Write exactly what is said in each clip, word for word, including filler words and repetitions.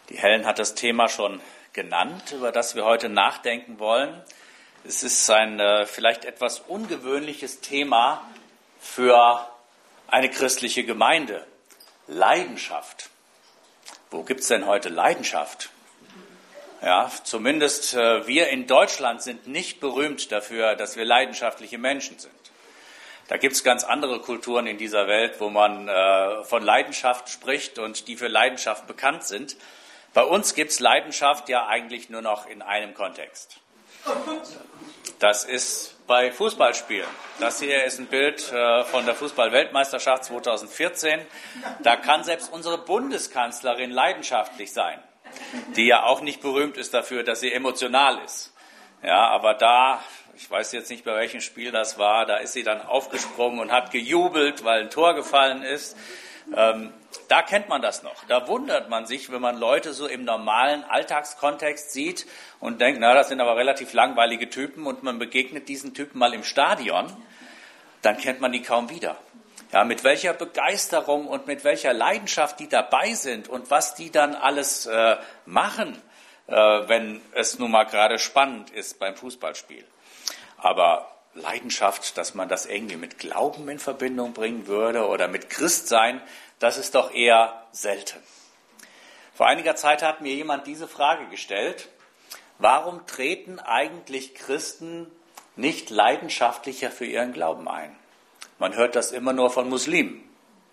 Die Helen hat das Thema schon genannt, über das wir heute nachdenken wollen. Es ist ein äh, vielleicht etwas ungewöhnliches Thema für eine christliche Gemeinde. Leidenschaft. Wo gibt es denn heute Leidenschaft? Ja, zumindest äh, wir in Deutschland sind nicht berühmt dafür, dass wir leidenschaftliche Menschen sind. Da gibt es ganz andere Kulturen in dieser Welt, wo man äh, von Leidenschaft spricht und die für Leidenschaft bekannt sind. Bei uns gibt es Leidenschaft ja eigentlich nur noch in einem Kontext. Das ist bei Fußballspielen. Das hier ist ein Bild äh, von der Fußball-Weltmeisterschaft zweitausendvierzehn. Da kann selbst unsere Bundeskanzlerin leidenschaftlich sein, die ja auch nicht berühmt ist dafür, dass sie emotional ist. Ja, aber da, ich weiß jetzt nicht, bei welchem Spiel das war, da ist sie dann aufgesprungen und hat gejubelt, weil ein Tor gefallen ist. Ähm, da kennt man das noch. Da wundert man sich, wenn man Leute so im normalen Alltagskontext sieht und denkt, na, das sind aber relativ langweilige Typen und man begegnet diesen Typen mal im Stadion, dann kennt man die kaum wieder. Ja, mit welcher Begeisterung und mit welcher Leidenschaft die dabei sind und was die dann alles äh, machen, äh, wenn es nun mal gerade spannend ist beim Fußballspiel. Aber Leidenschaft, dass man das irgendwie mit Glauben in Verbindung bringen würde oder mit Christsein, das ist doch eher selten. Vor einiger Zeit hat mir jemand diese Frage gestellt: Warum treten eigentlich Christen nicht leidenschaftlicher für ihren Glauben ein? Man hört das immer nur von Muslimen.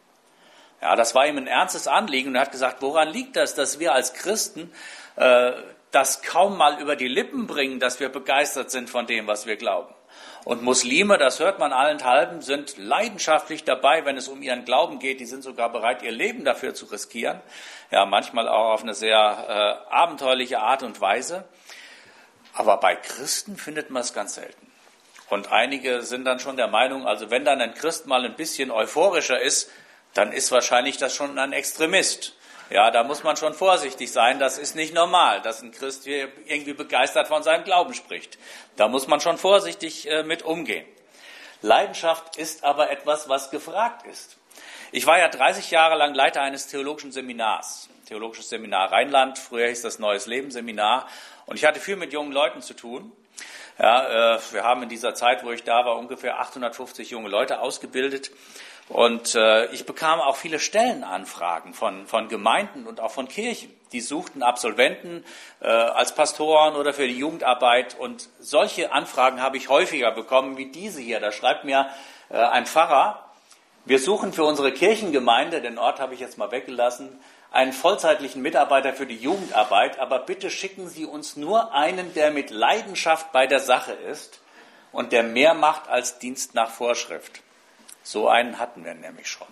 Ja, das war ihm ein ernstes Anliegen und er hat gesagt, woran liegt das, dass wir als Christen äh, das kaum mal über die Lippen bringen, dass wir begeistert sind von dem, was wir glauben. Und Muslime, das hört man allenthalben, sind leidenschaftlich dabei, wenn es um ihren Glauben geht. Die sind sogar bereit, ihr Leben dafür zu riskieren. Ja, manchmal auch auf eine sehr äh, abenteuerliche Art und Weise. Aber bei Christen findet man es ganz selten. Und einige sind dann schon der Meinung, also wenn dann ein Christ mal ein bisschen euphorischer ist, dann ist wahrscheinlich das schon ein Extremist. Ja, da muss man schon vorsichtig sein. Das ist nicht normal, dass ein Christ hier irgendwie begeistert von seinem Glauben spricht. Da muss man schon vorsichtig äh, mit umgehen. Leidenschaft ist aber etwas, was gefragt ist. Ich war ja dreißig Jahre lang Leiter eines theologischen Seminars. Theologisches Seminar Rheinland, früher hieß das Neues Leben Seminar. Und ich hatte viel mit jungen Leuten zu tun. Ja, äh, wir haben in dieser Zeit, wo ich da war, ungefähr achthundertfünfzig junge Leute ausgebildet. Und äh, ich bekam auch viele Stellenanfragen von, von Gemeinden und auch von Kirchen. Die suchten Absolventen äh, als Pastoren oder für die Jugendarbeit. Und solche Anfragen habe ich häufiger bekommen wie diese hier. Da schreibt mir äh, ein Pfarrer: Wir suchen für unsere Kirchengemeinde, den Ort habe ich jetzt mal weggelassen, einen vollzeitlichen Mitarbeiter für die Jugendarbeit. Aber bitte schicken Sie uns nur einen, der mit Leidenschaft bei der Sache ist und der mehr macht als Dienst nach Vorschrift. So einen hatten wir nämlich schon.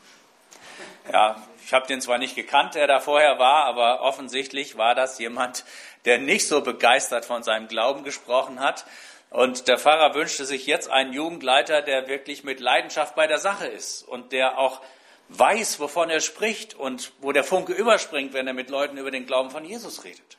Ja, ich habe den zwar nicht gekannt, der da vorher war, aber offensichtlich war das jemand, der nicht so begeistert von seinem Glauben gesprochen hat. Und der Pfarrer wünschte sich jetzt einen Jugendleiter, der wirklich mit Leidenschaft bei der Sache ist und der auch weiß, wovon er spricht und wo der Funke überspringt, wenn er mit Leuten über den Glauben von Jesus redet.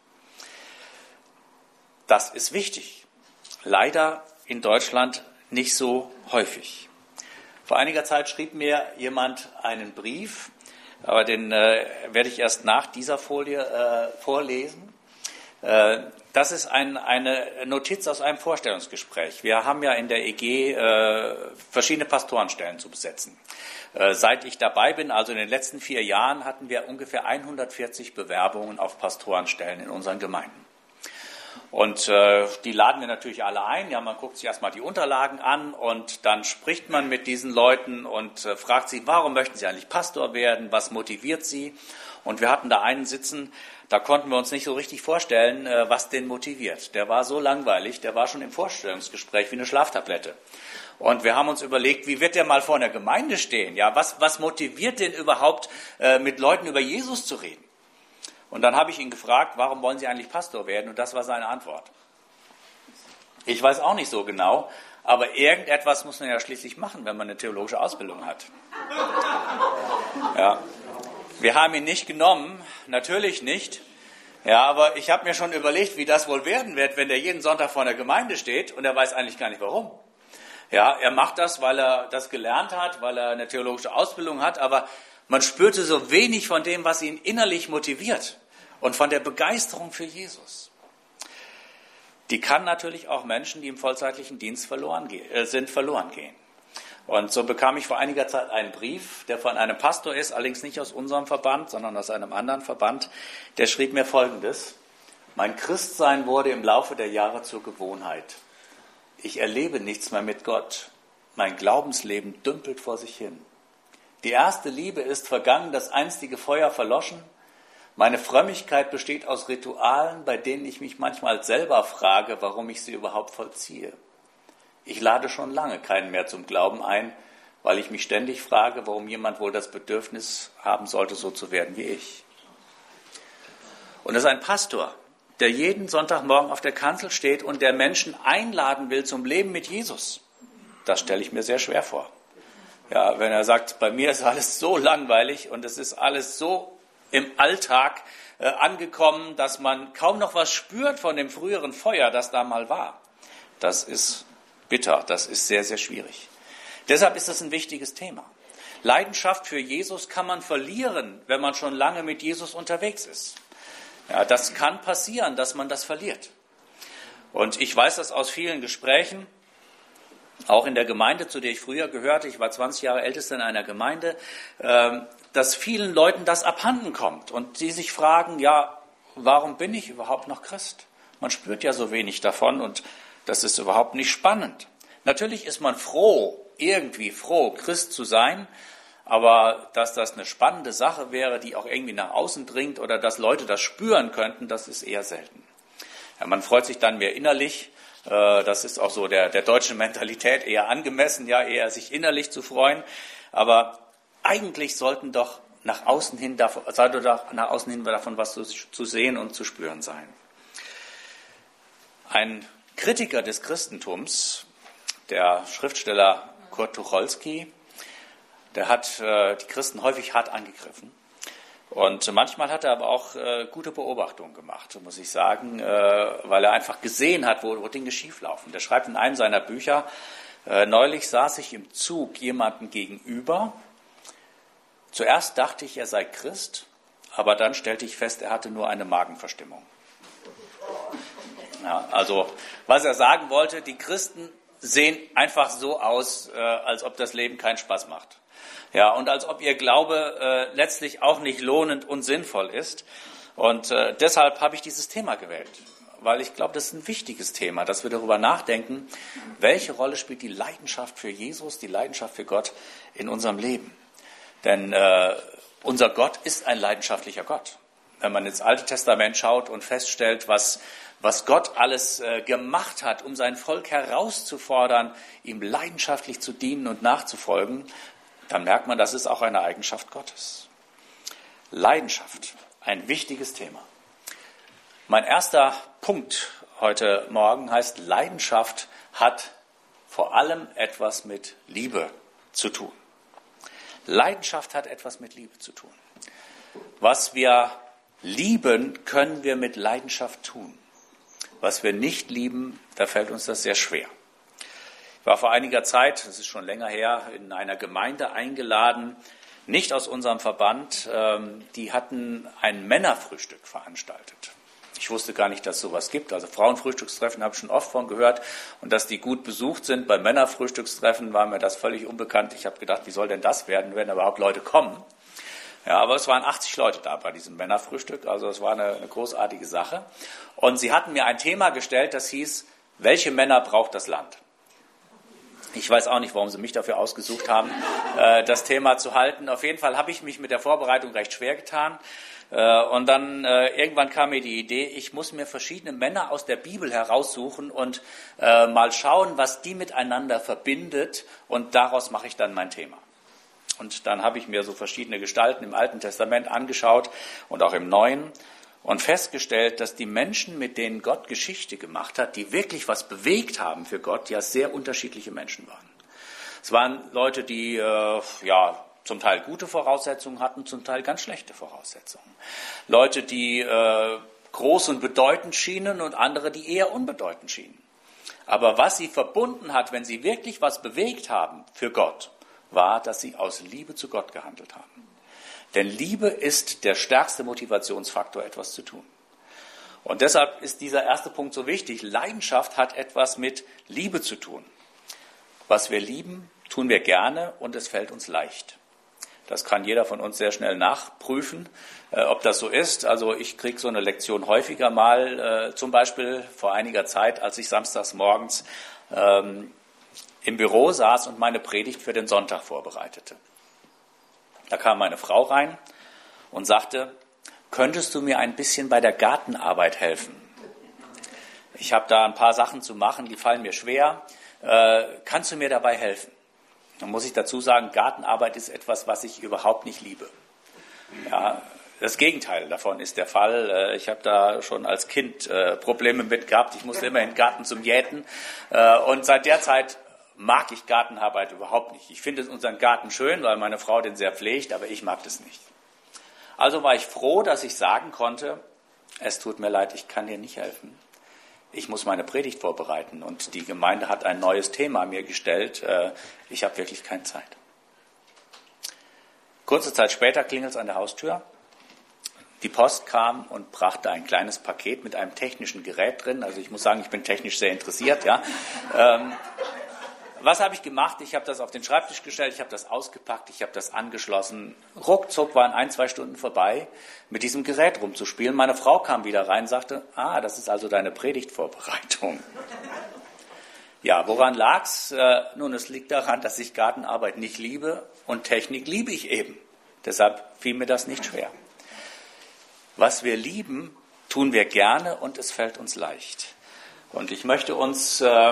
Das ist wichtig. Leider in Deutschland nicht so häufig. Vor einiger Zeit schrieb mir jemand einen Brief, aber den äh, werde ich erst nach dieser Folie äh, vorlesen. Äh, das ist ein, eine Notiz aus einem Vorstellungsgespräch. Wir haben ja in der E G äh, verschiedene Pastorenstellen zu besetzen. Äh, seit ich dabei bin, also in den letzten vier Jahren, hatten wir ungefähr hundertvierzig Bewerbungen auf Pastorenstellen in unseren Gemeinden. Und äh, die laden wir natürlich alle ein. Ja, man guckt sich erstmal die Unterlagen an und dann spricht man mit diesen Leuten und äh, fragt sie, warum möchten sie eigentlich Pastor werden, was motiviert sie? Und wir hatten da einen sitzen, da konnten wir uns nicht so richtig vorstellen, äh, was den motiviert. Der war so langweilig, der war schon im Vorstellungsgespräch wie eine Schlaftablette. Und wir haben uns überlegt, wie wird der mal vor einer Gemeinde stehen? Ja, was, was motiviert den überhaupt, äh, mit Leuten über Jesus zu reden? Und dann habe ich ihn gefragt, warum wollen Sie eigentlich Pastor werden? Und das war seine Antwort. Ich weiß auch nicht so genau, aber irgendetwas muss man ja schließlich machen, wenn man eine theologische Ausbildung hat. Ja. Wir haben ihn nicht genommen, natürlich nicht. Ja, aber ich habe mir schon überlegt, wie das wohl werden wird, wenn der jeden Sonntag vor der Gemeinde steht und er weiß eigentlich gar nicht warum. Ja, er macht das, weil er das gelernt hat, weil er eine theologische Ausbildung hat, aber man spürte so wenig von dem, was ihn innerlich motiviert. und von der Begeisterung für Jesus, die kann natürlich auch Menschen, die im vollzeitlichen Dienst verloren ge- äh, sind, verloren gehen. Und so bekam ich vor einiger Zeit einen Brief, der von einem Pastor ist, allerdings nicht aus unserem Verband, sondern aus einem anderen Verband. Der schrieb mir Folgendes: Mein Christsein wurde im Laufe der Jahre zur Gewohnheit. Ich erlebe nichts mehr mit Gott. Mein Glaubensleben dümpelt vor sich hin. Die erste Liebe ist vergangen, das einstige Feuer verloschen. Meine Frömmigkeit besteht aus Ritualen, bei denen ich mich manchmal selber frage, warum ich sie überhaupt vollziehe. Ich lade schon lange keinen mehr zum Glauben ein, weil ich mich ständig frage, warum jemand wohl das Bedürfnis haben sollte, so zu werden wie ich. Und das ist ein Pastor, der jeden Sonntagmorgen auf der Kanzel steht und der Menschen einladen will zum Leben mit Jesus. Das stelle ich mir sehr schwer vor. Ja, wenn er sagt, bei mir ist alles so langweilig und es ist alles so im Alltag äh, angekommen, dass man kaum noch was spürt von dem früheren Feuer, das da mal war. Das ist bitter, das ist sehr, sehr schwierig. Deshalb ist das ein wichtiges Thema. Leidenschaft für Jesus kann man verlieren, wenn man schon lange mit Jesus unterwegs ist. Ja, das kann passieren, dass man das verliert. Und ich weiß das aus vielen Gesprächen, auch in der Gemeinde, zu der ich früher gehörte, ich war zwanzig Jahre Ältester in einer Gemeinde, dass vielen Leuten das abhanden kommt und die sich fragen, ja, warum bin ich überhaupt noch Christ? Man spürt ja so wenig davon und das ist überhaupt nicht spannend. Natürlich ist man froh, irgendwie froh, Christ zu sein, aber dass das eine spannende Sache wäre, die auch irgendwie nach außen dringt oder dass Leute das spüren könnten, das ist eher selten. Ja, man freut sich dann mehr innerlich. Das ist auch so der, der deutschen Mentalität eher angemessen, ja, eher sich innerlich zu freuen. Aber eigentlich sollten doch nach außen hin davon, sollte doch nach außen hin davon was zu, zu sehen und zu spüren sein. Ein Kritiker des Christentums, der Schriftsteller Kurt Tucholsky, der hat äh, die Christen häufig hart angegriffen. Und manchmal hat er aber auch äh, gute Beobachtungen gemacht, muss ich sagen, äh, weil er einfach gesehen hat, wo, wo Dinge schieflaufen. Der schreibt in einem seiner Bücher, äh, neulich saß ich im Zug jemandem gegenüber. Zuerst dachte ich, er sei Christ, aber dann stellte ich fest, er hatte nur eine Magenverstimmung. Ja, also, was er sagen wollte, die Christen sehen einfach so aus, äh, als ob das Leben keinen Spaß macht. Ja, und als ob ihr Glaube äh, letztlich auch nicht lohnend und sinnvoll ist. Und äh, deshalb habe ich dieses Thema gewählt, weil ich glaube, das ist ein wichtiges Thema, dass wir darüber nachdenken, welche Rolle spielt die Leidenschaft für Jesus, die Leidenschaft für Gott in unserem Leben. Denn äh, unser Gott ist ein leidenschaftlicher Gott. Wenn man ins Alte Testament schaut und feststellt, was, was Gott alles äh, gemacht hat, um sein Volk herauszufordern, ihm leidenschaftlich zu dienen und nachzufolgen, dann merkt man, das ist auch eine Eigenschaft Gottes. Leidenschaft, ein wichtiges Thema. Mein erster Punkt heute Morgen heißt, Leidenschaft hat vor allem etwas mit Liebe zu tun. Leidenschaft hat etwas mit Liebe zu tun. Was wir lieben, können wir mit Leidenschaft tun. Was wir nicht lieben, da fällt uns das sehr schwer. Ich war vor einiger Zeit, das ist schon länger her, in einer Gemeinde eingeladen, nicht aus unserem Verband, die hatten ein Männerfrühstück veranstaltet. Ich wusste gar nicht, dass es sowas gibt. Also Frauenfrühstückstreffen habe ich schon oft von gehört. Und dass die gut besucht sind bei Männerfrühstückstreffen, war mir das völlig unbekannt. Ich habe gedacht, wie soll denn das werden, wenn überhaupt Leute kommen? Ja, aber es waren achtzig Leute da bei diesem Männerfrühstück. Also es war eine, eine großartige Sache. Und sie hatten mir ein Thema gestellt, das hieß, welche Männer braucht das Land? Ich weiß auch nicht, warum sie mich dafür ausgesucht haben, das Thema zu halten. Auf jeden Fall habe ich mich mit der Vorbereitung recht schwer getan. Und dann irgendwann kam mir die Idee, ich muss mir verschiedene Männer aus der Bibel heraussuchen und mal schauen, was die miteinander verbindet. Und daraus mache ich dann mein Thema. Und dann habe ich mir so verschiedene Gestalten im Alten Testament angeschaut und auch im Neuen. Und festgestellt, dass die Menschen, mit denen Gott Geschichte gemacht hat, die wirklich was bewegt haben für Gott, ja sehr unterschiedliche Menschen waren. Es waren Leute, die äh, ja zum Teil gute Voraussetzungen hatten, zum Teil ganz schlechte Voraussetzungen. Leute, die äh, groß und bedeutend schienen und andere, die eher unbedeutend schienen. Aber was sie verbunden hat, wenn sie wirklich was bewegt haben für Gott, war, dass sie aus Liebe zu Gott gehandelt haben. Denn Liebe ist der stärkste Motivationsfaktor, etwas zu tun. Und deshalb ist dieser erste Punkt so wichtig. Leidenschaft hat etwas mit Liebe zu tun. Was wir lieben, tun wir gerne und es fällt uns leicht. Das kann jeder von uns sehr schnell nachprüfen, äh, ob das so ist. Also ich kriege so eine Lektion häufiger mal, äh, zum Beispiel vor einiger Zeit, als ich samstags morgens ähm, im Büro saß und meine Predigt für den Sonntag vorbereitete. Da kam meine Frau rein und sagte, könntest du mir ein bisschen bei der Gartenarbeit helfen? Ich habe da ein paar Sachen zu machen, die fallen mir schwer. Äh, kannst du mir dabei helfen? Dann muss ich dazu sagen, Gartenarbeit ist etwas, was ich überhaupt nicht liebe. Ja, das Gegenteil davon ist der Fall. Ich habe da schon als Kind äh, Probleme mit gehabt. Ich musste immer in den Garten zum Jäten. Äh, und seit der Zeit mag ich Gartenarbeit überhaupt nicht. Ich finde unseren Garten schön, weil meine Frau den sehr pflegt, aber ich mag das nicht. Also war ich froh, dass ich sagen konnte, es tut mir leid, ich kann dir nicht helfen. Ich muss meine Predigt vorbereiten und die Gemeinde hat ein neues Thema mir gestellt. Ich habe wirklich keine Zeit. Kurze Zeit später klingelt es an der Haustür. Die Post kam und brachte ein kleines Paket mit einem technischen Gerät drin. Also ich muss sagen, ich bin technisch sehr interessiert. Ja. Ähm, was habe ich gemacht? Ich habe das auf den Schreibtisch gestellt, ich habe das ausgepackt, ich habe das angeschlossen. Ruckzuck waren ein, zwei Stunden vorbei, mit diesem Gerät rumzuspielen. Meine Frau kam wieder rein und sagte, ah, das ist also deine Predigtvorbereitung. Ja, woran lag's? Äh, nun, es liegt daran, dass ich Gartenarbeit nicht liebe und Technik liebe ich eben. Deshalb fiel mir das nicht schwer. Was wir lieben, tun wir gerne und es fällt uns leicht. Und ich möchte uns äh,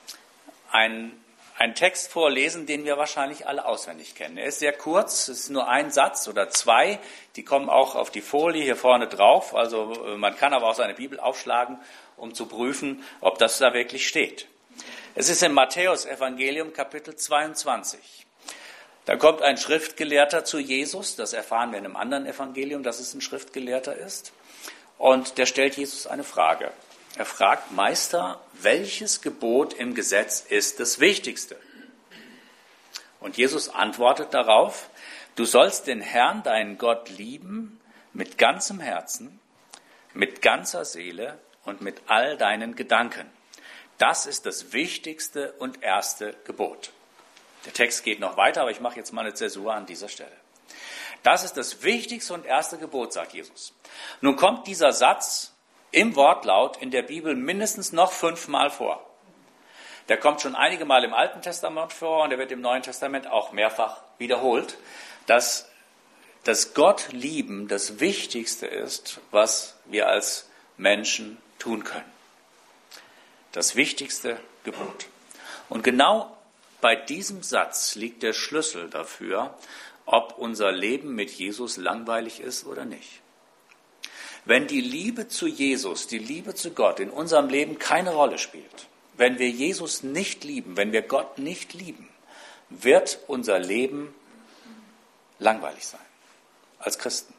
ein Einen Text vorlesen, den wir wahrscheinlich alle auswendig kennen. Er ist sehr kurz, es ist nur ein Satz oder zwei, die kommen auch auf die Folie hier vorne drauf. Also man kann aber auch seine Bibel aufschlagen, um zu prüfen, ob das da wirklich steht. Es ist im Matthäus-Evangelium Kapitel zweiundzwanzig. Da kommt ein Schriftgelehrter zu Jesus, das erfahren wir in einem anderen Evangelium, dass es ein Schriftgelehrter ist. Und der stellt Jesus eine Frage. Er fragt, Meister, welches Gebot im Gesetz ist das Wichtigste? Und Jesus antwortet darauf, du sollst den Herrn, deinen Gott, lieben mit ganzem Herzen, mit ganzer Seele und mit all deinen Gedanken. Das ist das wichtigste und erste Gebot. Der Text geht noch weiter, aber ich mache jetzt mal eine Zäsur an dieser Stelle. Das ist das wichtigste und erste Gebot, sagt Jesus. Nun kommt dieser Satz im Wortlaut in der Bibel mindestens noch fünfmal vor. Der kommt schon einige Mal im Alten Testament vor und der wird im Neuen Testament auch mehrfach wiederholt, dass das Gott lieben das Wichtigste ist, was wir als Menschen tun können. Das wichtigste Gebot. Und genau bei diesem Satz liegt der Schlüssel dafür, ob unser Leben mit Jesus langweilig ist oder nicht. Wenn die Liebe zu Jesus, die Liebe zu Gott in unserem Leben keine Rolle spielt, wenn wir Jesus nicht lieben, wenn wir Gott nicht lieben, wird unser Leben langweilig sein, als Christen.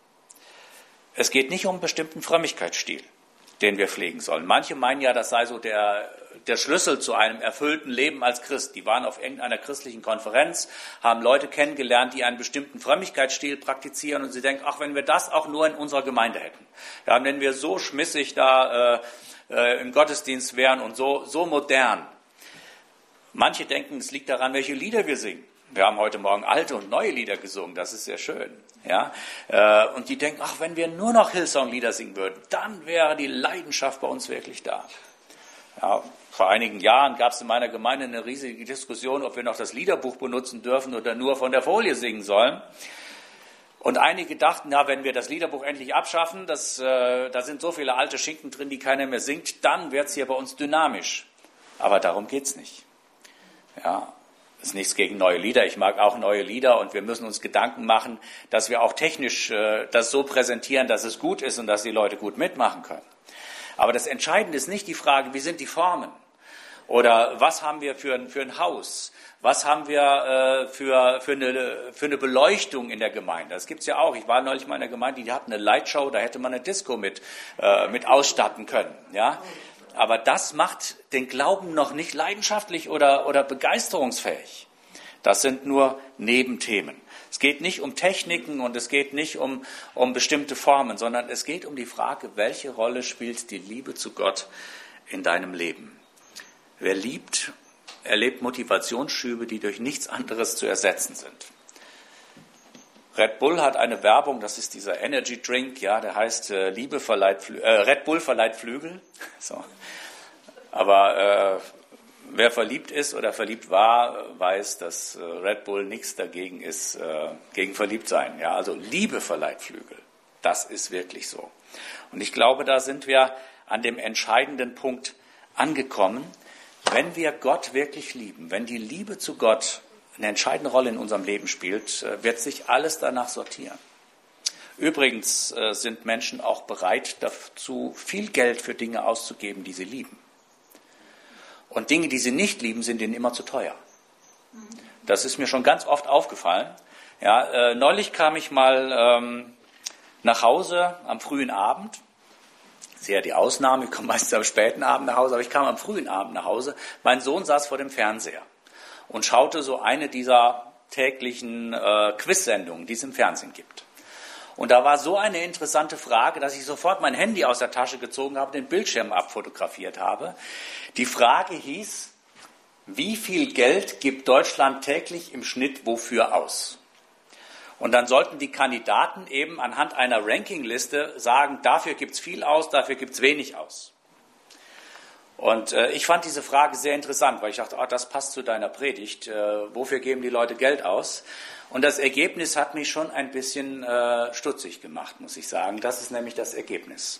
Es geht nicht um einen bestimmten Frömmigkeitsstil, den wir pflegen sollen. Manche meinen ja, das sei so der, der Schlüssel zu einem erfüllten Leben als Christ. Die waren auf irgendeiner christlichen Konferenz, haben Leute kennengelernt, die einen bestimmten Frömmigkeitsstil praktizieren und sie denken, ach, wenn wir das auch nur in unserer Gemeinde hätten. Ja, wenn wir so schmissig da äh, äh, im Gottesdienst wären und so, so modern. Manche denken, es liegt daran, welche Lieder wir singen. Wir haben heute Morgen alte und neue Lieder gesungen, das ist sehr schön. Ja? Äh, und die denken, ach, wenn wir nur noch Hillsong-Lieder singen würden, dann wäre die Leidenschaft bei uns wirklich da. Ja, vor einigen Jahren gab es in meiner Gemeinde eine riesige Diskussion, ob wir noch das Liederbuch benutzen dürfen oder nur von der Folie singen sollen. Und einige dachten, ja, wenn wir das Liederbuch endlich abschaffen, das, äh, da sind so viele alte Schinken drin, die keiner mehr singt, dann wird es hier bei uns dynamisch. Aber darum geht's nicht. Ja, das ist nichts gegen neue Lieder. Ich mag auch neue Lieder und wir müssen uns Gedanken machen, dass wir auch technisch äh, das so präsentieren, dass es gut ist und dass die Leute gut mitmachen können. Aber das Entscheidende ist nicht die Frage, wie sind die Formen? Oder was haben wir für ein, für ein Haus? Was haben wir äh, für, für, eine, für eine Beleuchtung in der Gemeinde? Das gibt's ja auch. Ich war neulich mal in der Gemeinde, die hatten eine Lightshow, da hätte man eine Disco mit, äh, mit ausstatten können. Ja? Aber das macht den Glauben noch nicht leidenschaftlich oder, oder begeisterungsfähig. Das sind nur Nebenthemen. Es geht nicht um Techniken und es geht nicht um, um bestimmte Formen, sondern es geht um die Frage, welche Rolle spielt die Liebe zu Gott in deinem Leben? Wer liebt, erlebt Motivationsschübe, die durch nichts anderes zu ersetzen sind. Red Bull hat eine Werbung, das ist dieser Energy Drink, ja, der heißt äh, Liebe verleiht Flü- äh, Red Bull verleiht Flügel. So. Aber äh, wer verliebt ist oder verliebt war, weiß, dass äh, Red Bull nichts dagegen ist, äh, gegen Verliebtsein. Ja, also Liebe verleiht Flügel. Das ist wirklich so. Und ich glaube, da sind wir an dem entscheidenden Punkt angekommen. Wenn wir Gott wirklich lieben, wenn die Liebe zu Gott eine entscheidende Rolle in unserem Leben spielt, wird sich alles danach sortieren. Übrigens äh, sind Menschen auch bereit dazu, viel Geld für Dinge auszugeben, die sie lieben. Und Dinge, die sie nicht lieben, sind ihnen immer zu teuer. Das ist mir schon ganz oft aufgefallen. Ja, äh, neulich kam ich mal ähm, nach Hause am frühen Abend. Sehr die Ausnahme, ich komme meistens am späten Abend nach Hause, aber ich kam am frühen Abend nach Hause. Mein Sohn saß vor dem Fernseher und schaute so eine dieser täglichen äh, Quiz-Sendungen, die es im Fernsehen gibt. Und da war so eine interessante Frage, dass ich sofort mein Handy aus der Tasche gezogen habe, den Bildschirm abfotografiert habe. Die Frage hieß, wie viel Geld gibt Deutschland täglich im Schnitt wofür aus? Und dann sollten die Kandidaten eben anhand einer Rankingliste sagen, dafür gibt es viel aus, dafür gibt es wenig aus. Und äh, ich fand diese Frage sehr interessant, weil ich dachte, oh, das passt zu deiner Predigt. Äh, wofür geben die Leute Geld aus? Und das Ergebnis hat mich schon ein bisschen äh, stutzig gemacht, muss ich sagen. Das ist nämlich das Ergebnis.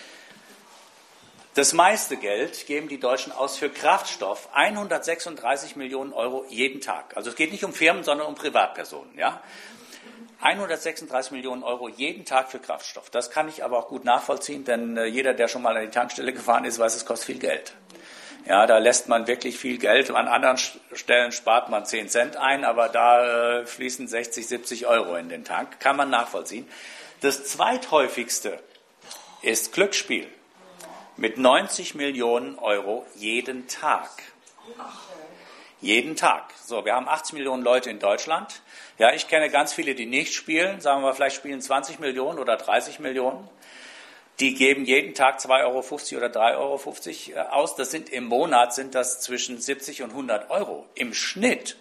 Das meiste Geld geben die Deutschen aus für Kraftstoff, hundertsechsunddreißig Millionen Euro jeden Tag. Also es geht nicht um Firmen, sondern um Privatpersonen. Ja? hundertsechsunddreißig Millionen Euro jeden Tag für Kraftstoff. Das kann ich aber auch gut nachvollziehen, denn äh, jeder, der schon mal an die Tankstelle gefahren ist, weiß, es kostet viel Geld. Ja, da lässt man wirklich viel Geld. An anderen Stellen spart man zehn Cent ein, aber da äh, fließen sechzig, siebzig Euro in den Tank. Kann man nachvollziehen. Das zweithäufigste ist Glücksspiel mit neunzig Millionen Euro jeden Tag. Jeden Tag. So, wir haben achtzig Millionen Leute in Deutschland. Ja, ich kenne ganz viele, die nicht spielen. Sagen wir, vielleicht spielen zwanzig Millionen oder dreißig Millionen. Die geben jeden Tag zwei Euro fünfzig oder drei Euro fünfzig aus. Das sind im Monat sind das zwischen siebzig und hundert Euro im Schnitt.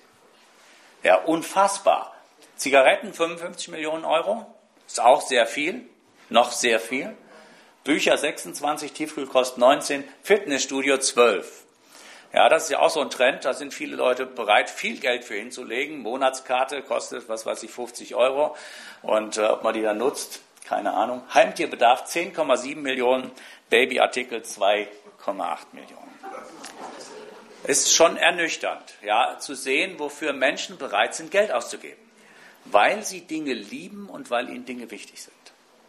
Ja, unfassbar. Zigaretten fünfundfünfzig Millionen Euro. Ist auch sehr viel. Noch sehr viel. Bücher sechsundzwanzig, Tiefkühlkost neunzehn, Fitnessstudio zwölf. Ja, das ist ja auch so ein Trend, da sind viele Leute bereit, viel Geld für hinzulegen. Monatskarte kostet, was weiß ich, fünfzig Euro. Und äh, ob man die dann nutzt, keine Ahnung. Heimtierbedarf zehn Komma sieben Millionen, Babyartikel zwei Komma acht Millionen. Ist schon ernüchternd, ja, zu sehen, wofür Menschen bereit sind, Geld auszugeben. Weil sie Dinge lieben und weil ihnen Dinge wichtig sind.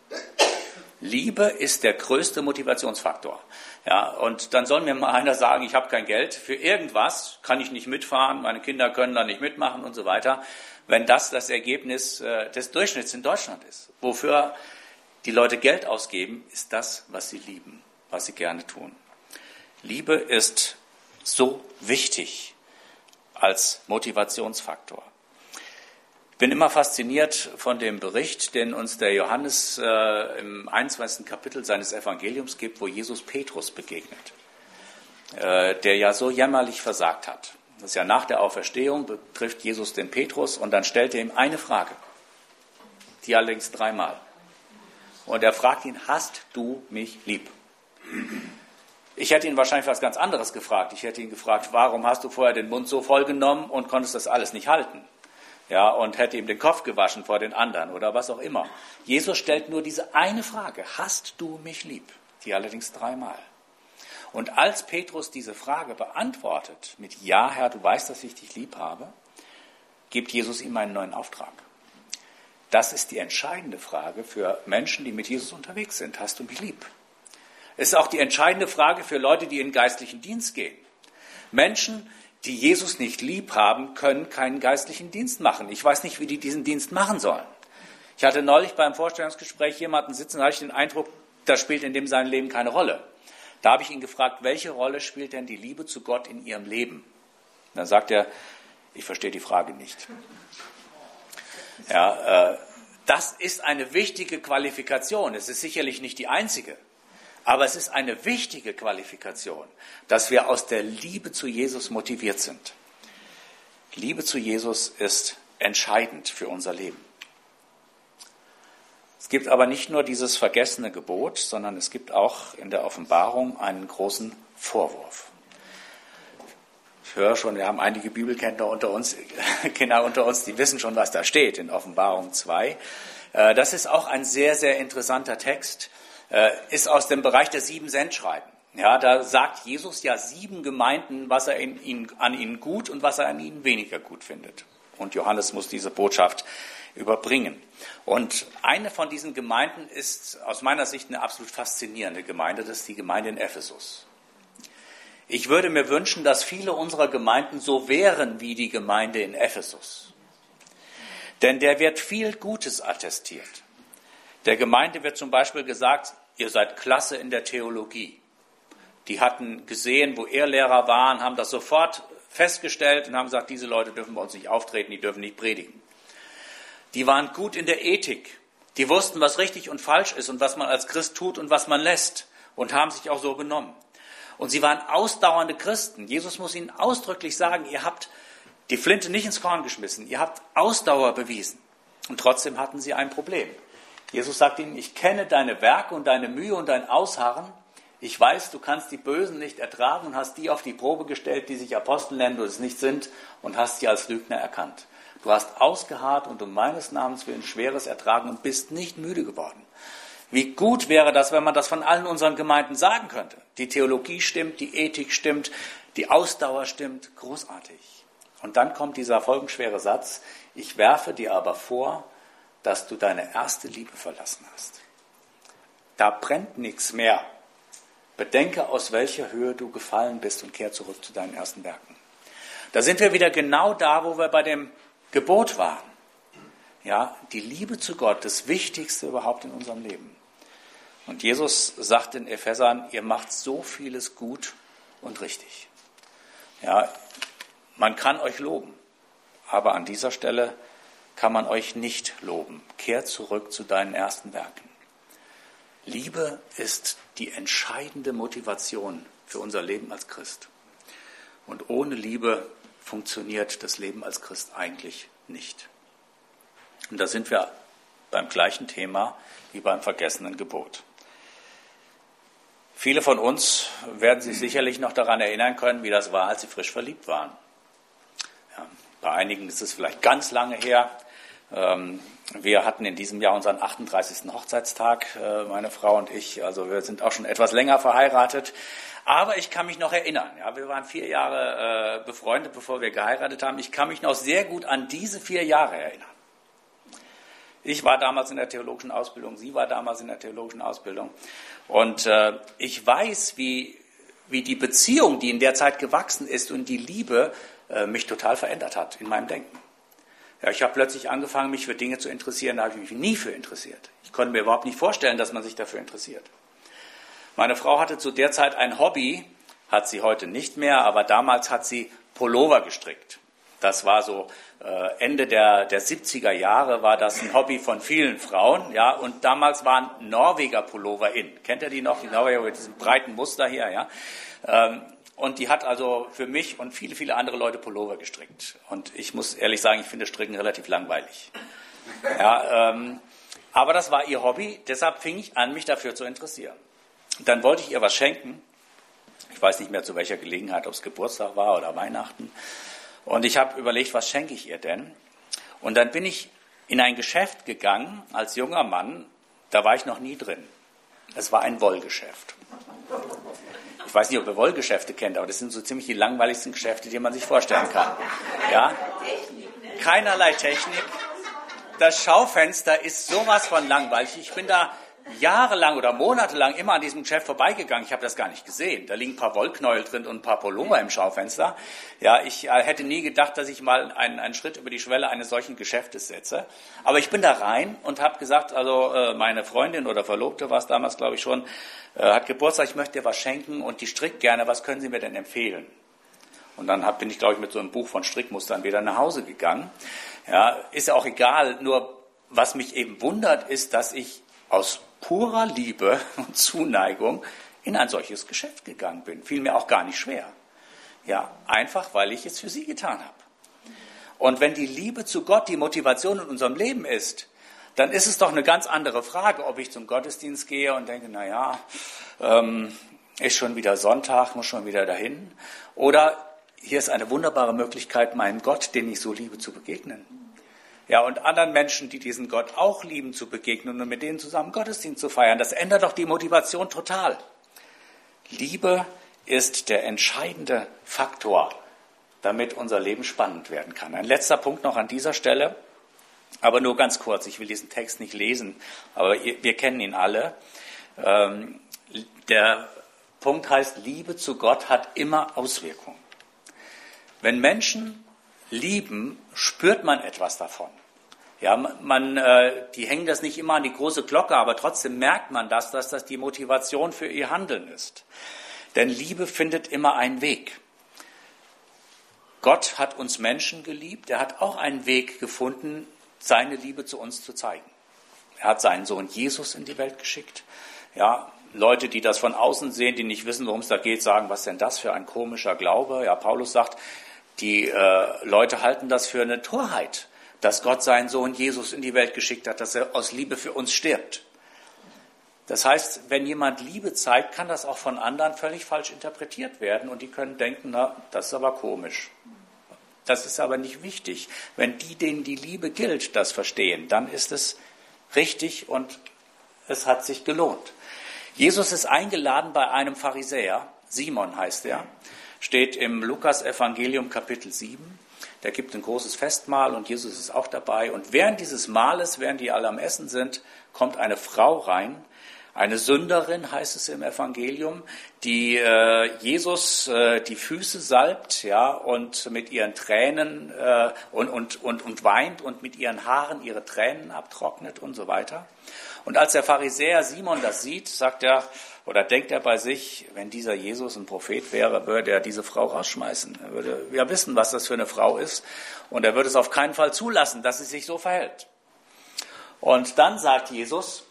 Liebe ist der größte Motivationsfaktor. Ja, und dann soll mir mal einer sagen, ich habe kein Geld für irgendwas, kann ich nicht mitfahren, meine Kinder können da nicht mitmachen und so weiter. Wenn das das Ergebnis äh, des Durchschnitts in Deutschland ist, wofür die Leute Geld ausgeben, ist das, was sie lieben, was sie gerne tun. Liebe ist so wichtig als Motivationsfaktor. Ich bin immer fasziniert von dem Bericht, den uns der Johannes äh, im einundzwanzigsten Kapitel seines Evangeliums gibt, wo Jesus Petrus begegnet, äh, der ja so jämmerlich versagt hat. Das ist ja nach der Auferstehung, betrifft Jesus den Petrus und dann stellt er ihm eine Frage, die allerdings dreimal. Und er fragt ihn, hast du mich lieb? Ich hätte ihn wahrscheinlich was ganz anderes gefragt. Ich hätte ihn gefragt, warum hast du vorher den Mund so voll genommen und konntest das alles nicht halten? Ja, und hätte ihm den Kopf gewaschen vor den anderen oder was auch immer. Jesus stellt nur diese eine Frage, hast du mich lieb? Die allerdings dreimal. Und als Petrus diese Frage beantwortet mit Ja, Herr, du weißt, dass ich dich lieb habe, gibt Jesus ihm einen neuen Auftrag. Das ist die entscheidende Frage für Menschen, die mit Jesus unterwegs sind. Hast du mich lieb? Es ist auch die entscheidende Frage für Leute, die in geistlichen Dienst gehen. Menschen, die Jesus nicht lieb haben, können keinen geistlichen Dienst machen. Ich weiß nicht, wie die diesen Dienst machen sollen. Ich hatte neulich beim Vorstellungsgespräch jemanden sitzen, da hatte ich den Eindruck, das spielt in dem sein Leben keine Rolle. Da habe ich ihn gefragt, welche Rolle spielt denn die Liebe zu Gott in ihrem Leben? Und dann sagt er, ich verstehe die Frage nicht. Ja, äh, das ist eine wichtige Qualifikation. Es ist sicherlich nicht die einzige, aber es ist eine wichtige Qualifikation, dass wir aus der Liebe zu Jesus motiviert sind. Liebe zu Jesus ist entscheidend für unser Leben. Es gibt aber nicht nur dieses vergessene Gebot, sondern es gibt auch in der Offenbarung einen großen Vorwurf. Ich höre schon, wir haben einige Bibelkenner unter uns, Kinder unter uns, die wissen schon, was da steht in Offenbarung zwei. Das ist auch ein sehr, sehr interessanter Text, ist aus dem Bereich der Sieben-Cent-Schreiben. Ja, da sagt Jesus ja sieben Gemeinden, was er in ihnen, an ihnen gut und was er an ihnen weniger gut findet. Und Johannes muss diese Botschaft überbringen. Und eine von diesen Gemeinden ist aus meiner Sicht eine absolut faszinierende Gemeinde, das ist die Gemeinde in Ephesus. Ich würde mir wünschen, dass viele unserer Gemeinden so wären wie die Gemeinde in Ephesus. Denn der wird viel Gutes attestiert. Der Gemeinde wird zum Beispiel gesagt, ihr seid klasse in der Theologie. Die hatten gesehen, wo Irrlehrer waren, haben das sofort festgestellt und haben gesagt, diese Leute dürfen bei uns nicht auftreten, die dürfen nicht predigen. Die waren gut in der Ethik. Die wussten, was richtig und falsch ist und was man als Christ tut und was man lässt und haben sich auch so benommen. Und sie waren ausdauernde Christen. Jesus muss ihnen ausdrücklich sagen, ihr habt die Flinte nicht ins Korn geschmissen, ihr habt Ausdauer bewiesen. Und trotzdem hatten sie ein Problem. Jesus sagt ihnen, ich kenne deine Werke und deine Mühe und dein Ausharren. Ich weiß, du kannst die Bösen nicht ertragen und hast die auf die Probe gestellt, die sich Apostel nennen, du es nicht sind, und hast sie als Lügner erkannt. Du hast ausgeharrt und um meines Namens willen Schweres ertragen und bist nicht müde geworden. Wie gut wäre das, wenn man das von allen unseren Gemeinden sagen könnte. Die Theologie stimmt, die Ethik stimmt, die Ausdauer stimmt, großartig. Und dann kommt dieser folgenschwere Satz, ich werfe dir aber vor, dass du deine erste Liebe verlassen hast. Da brennt nichts mehr. Bedenke, aus welcher Höhe du gefallen bist und kehr zurück zu deinen ersten Werken. Da sind wir wieder genau da, wo wir bei dem Gebot waren. Ja, die Liebe zu Gott, das Wichtigste überhaupt in unserem Leben. Und Jesus sagt in Ephesern, ihr macht so vieles gut und richtig. Ja, man kann euch loben, aber an dieser Stelle kann man euch nicht loben. Kehr zurück zu deinen ersten Werken. Liebe ist die entscheidende Motivation für unser Leben als Christ. Und ohne Liebe funktioniert das Leben als Christ eigentlich nicht. Und da sind wir beim gleichen Thema wie beim vergessenen Gebot. Viele von uns werden sich sicherlich noch daran erinnern können, wie das war, als sie frisch verliebt waren. Ja, bei einigen ist es vielleicht ganz lange her. Wir hatten in diesem Jahr unseren achtunddreißigsten Hochzeitstag, meine Frau und ich. Also wir sind auch schon etwas länger verheiratet. Aber ich kann mich noch erinnern. Ja, wir waren vier Jahre befreundet, bevor wir geheiratet haben. Ich kann mich noch sehr gut an diese vier Jahre erinnern. Ich war damals in der theologischen Ausbildung, sie war damals in der theologischen Ausbildung. Und äh, ich weiß, wie, wie die Beziehung, die in der Zeit gewachsen ist und die Liebe äh, mich total verändert hat in meinem Denken. Ja, ich habe plötzlich angefangen, mich für Dinge zu interessieren, da habe ich mich nie für interessiert. Ich konnte mir überhaupt nicht vorstellen, dass man sich dafür interessiert. Meine Frau hatte zu der Zeit ein Hobby, hat sie heute nicht mehr, aber damals hat sie Pullover gestrickt. Das war so äh, Ende der, der siebziger Jahre, war das ein Hobby von vielen Frauen. Ja, und damals waren Norweger Pullover in. Kennt ihr die noch? Die Norweger mit diesem breiten Muster hier. Ja. Ähm, und die hat also für mich und viele, viele andere Leute Pullover gestrickt. Und ich muss ehrlich sagen, ich finde Stricken relativ langweilig. Ja, ähm, aber das war ihr Hobby, deshalb fing ich an, mich dafür zu interessieren. Und dann wollte ich ihr was schenken. Ich weiß nicht mehr, zu welcher Gelegenheit, ob es Geburtstag war oder Weihnachten. Und ich habe überlegt, was schenke ich ihr denn? Und dann bin ich in ein Geschäft gegangen, als junger Mann, da war ich noch nie drin. Es war ein Wollgeschäft. Ich weiß nicht, ob ihr Wollgeschäfte kennt, aber das sind so ziemlich die langweiligsten Geschäfte, die man sich vorstellen kann. Ja? Keinerlei Technik. Das Schaufenster ist sowas von langweilig. Ich bin da jahrelang oder monatelang immer an diesem Geschäft vorbeigegangen. Ich habe das gar nicht gesehen. Da liegen ein paar Wollknäuel drin und ein paar Pullover im Schaufenster. Ja, ich äh, hätte nie gedacht, dass ich mal einen, einen Schritt über die Schwelle eines solchen Geschäftes setze. Aber ich bin da rein und habe gesagt, also äh, meine Freundin oder Verlobte war es damals, glaube ich schon, äh, hat Geburtstag, ich möchte dir was schenken und die strickt gerne. Was können Sie mir denn empfehlen? Und dann hab, bin ich, glaube ich, mit so einem Buch von Strickmustern wieder nach Hause gegangen. Ja, ist ja auch egal, nur was mich eben wundert, ist, dass ich aus purer Liebe und Zuneigung in ein solches Geschäft gegangen bin. Fiel mir auch gar nicht schwer. Ja, einfach, weil ich es für sie getan habe. Und wenn die Liebe zu Gott die Motivation in unserem Leben ist, dann ist es doch eine ganz andere Frage, ob ich zum Gottesdienst gehe und denke, na ja, ähm, ist schon wieder Sonntag, muss schon wieder dahin. Oder hier ist eine wunderbare Möglichkeit, meinem Gott, den ich so liebe, zu begegnen. Ja, und anderen Menschen, die diesen Gott auch lieben, zu begegnen und mit denen zusammen Gottesdienst zu feiern. Das ändert doch die Motivation total. Liebe ist der entscheidende Faktor, damit unser Leben spannend werden kann. Ein letzter Punkt noch an dieser Stelle, aber nur ganz kurz. Ich will diesen Text nicht lesen, aber wir kennen ihn alle. Der Punkt heißt, Liebe zu Gott hat immer Auswirkungen. Wenn Menschen lieben, spürt man etwas davon. Ja, man, äh, die hängen das nicht immer an die große Glocke, aber trotzdem merkt man das, dass das die Motivation für ihr Handeln ist. Denn Liebe findet immer einen Weg. Gott hat uns Menschen geliebt, er hat auch einen Weg gefunden, seine Liebe zu uns zu zeigen. Er hat seinen Sohn Jesus in die Welt geschickt. Ja, Leute, die das von außen sehen, die nicht wissen, worum es da geht, sagen, was denn das für ein komischer Glaube? Ja, Paulus sagt, die äh, Leute halten das für eine Torheit, dass Gott seinen Sohn Jesus in die Welt geschickt hat, dass er aus Liebe für uns stirbt. Das heißt, wenn jemand Liebe zeigt, kann das auch von anderen völlig falsch interpretiert werden und die können denken, na, das ist aber komisch. Das ist aber nicht wichtig. Wenn die, denen die Liebe gilt, das verstehen, dann ist es richtig und es hat sich gelohnt. Jesus ist eingeladen bei einem Pharisäer, Simon heißt er, steht im Lukas-Evangelium Kapitel sieben. Der gibt ein großes Festmahl und Jesus ist auch dabei. Und während dieses Mahles, während die alle am Essen sind, kommt eine Frau rein, eine Sünderin, heißt es im Evangelium, die äh, Jesus äh, die Füße salbt, ja, und mit ihren Tränen äh, und, und, und, und weint und mit ihren Haaren ihre Tränen abtrocknet und so weiter. Und als der Pharisäer Simon das sieht, sagt er oder denkt er bei sich, wenn dieser Jesus ein Prophet wäre, würde er diese Frau rausschmeißen. Er würde ja wissen, was das für eine Frau ist und er würde es auf keinen Fall zulassen, dass sie sich so verhält. Und dann sagt Jesus,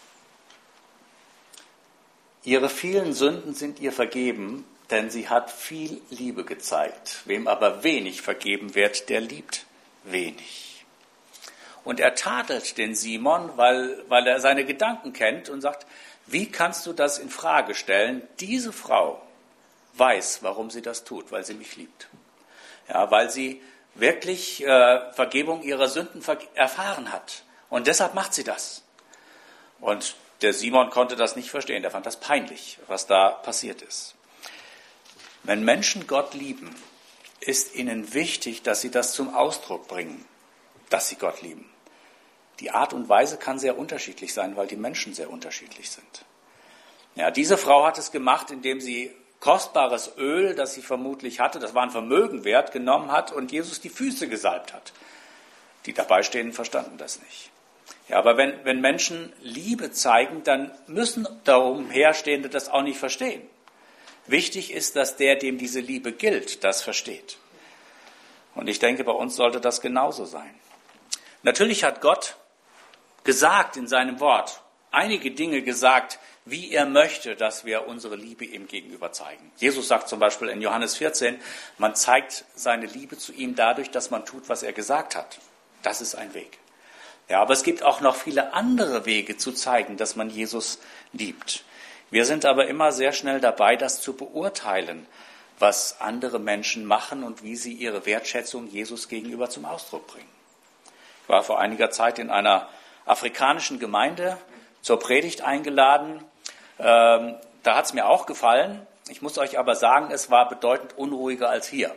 ihre vielen Sünden sind ihr vergeben, denn sie hat viel Liebe gezeigt. Wem aber wenig vergeben wird, der liebt wenig. Und er tadelt den Simon, weil, weil er seine Gedanken kennt und sagt, wie kannst du das in Frage stellen? Diese Frau weiß, warum sie das tut, weil sie mich liebt. Ja, weil sie wirklich äh, Vergebung ihrer Sünden ver- erfahren hat. Und deshalb macht sie das. Und der Simon konnte das nicht verstehen, der fand das peinlich, was da passiert ist. Wenn Menschen Gott lieben, ist ihnen wichtig, dass sie das zum Ausdruck bringen, dass sie Gott lieben. Die Art und Weise kann sehr unterschiedlich sein, weil die Menschen sehr unterschiedlich sind. Ja, diese Frau hat es gemacht, indem sie kostbares Öl, das sie vermutlich hatte, das war ein Vermögen wert, genommen hat und Jesus die Füße gesalbt hat. Die Dabeistehenden verstanden das nicht. Ja, aber wenn, wenn Menschen Liebe zeigen, dann müssen darum Herstehende das auch nicht verstehen. Wichtig ist, dass der, dem diese Liebe gilt, das versteht. Und ich denke, bei uns sollte das genauso sein. Natürlich hat Gott gesagt in seinem Wort, einige Dinge gesagt, wie er möchte, dass wir unsere Liebe ihm gegenüber zeigen. Jesus sagt zum Beispiel in Johannes vierzehn, man zeigt seine Liebe zu ihm dadurch, dass man tut, was er gesagt hat. Das ist ein Weg. Ja, aber es gibt auch noch viele andere Wege zu zeigen, dass man Jesus liebt. Wir sind aber immer sehr schnell dabei, das zu beurteilen, was andere Menschen machen und wie sie ihre Wertschätzung Jesus gegenüber zum Ausdruck bringen. Ich war vor einiger Zeit in einer afrikanischen Gemeinde zur Predigt eingeladen. Ähm, da hat es mir auch gefallen. Ich muss euch aber sagen, es war bedeutend unruhiger als hier.